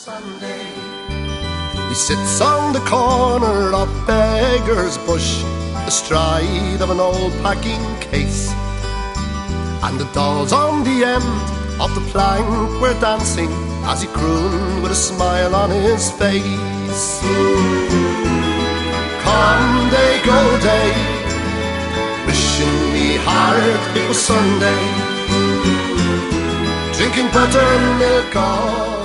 Sunday. He sits on the corner of Beggar's Bush, astride of an old packing case, and the dolls on the end of the plank were dancing as he crooned with a smile on his face. Come day, go day, wishing me hard it was Sunday, drinking buttermilk all